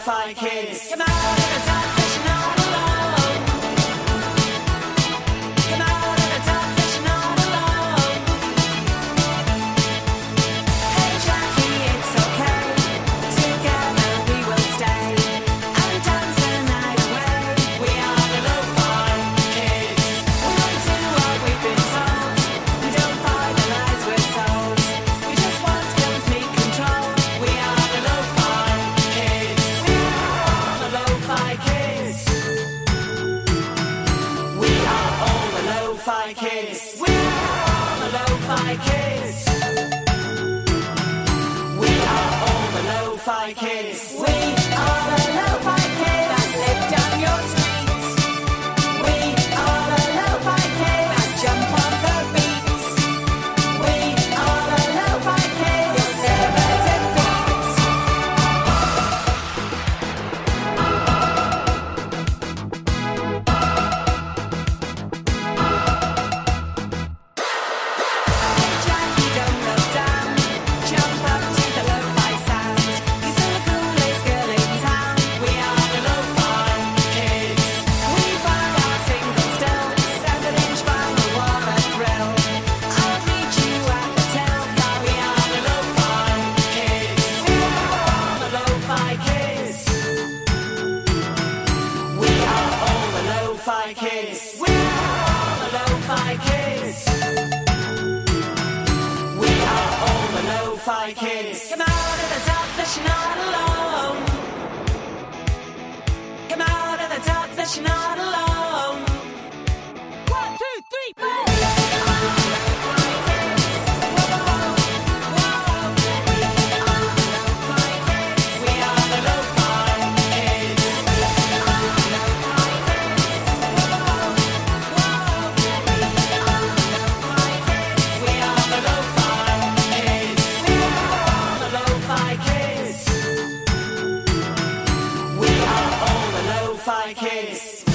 lo-fi kids. Come out of the darkness, you're not alone. Come out of the darkness, you're not alone. Hey Jackie, it's okay. Together we will stay and dance the night away. We are the lo-fi kids. We won't do what we've been told. We don't buy the lies we're sold. We just want complete control. We are the lo-fi kids. We are the lo-fi kids. We are all the lo-fi kids. We are the lo-fi kids. We are all the lo-fi kids. We are the lo-fi kids that live down your streets. We are the lo-fi kids that jump on the beats. We are the lo-fi kids you'll never defeat. Jackie, don't look down. Jump up to the lo-fi sound. 'Cause you're the coolest girl in town. We are the lo-fi kids. We buy our singles still. 7-inch vinyl, what a thrill. I'll meet you at the till. Yeah, we are the lo-fi kids. We are the lo-fi kids. We are all the lo-fi kids. We are the lo-fi kids. We are all the lo-fi kids. Come out of the darkness, you're not alone. Come out of the darkness, you're not alone. 1, 2, 3, 4. We are the lo-fi kids. Whoa, whoa. We are the lo-fi kids. We are the lo-fi kids. We are the lo-fi kids. Whoa, whoa. We are the lo-fi kids. We are the lo-fi kids. We are the lo-fi kids. We are all the lo-fi kids.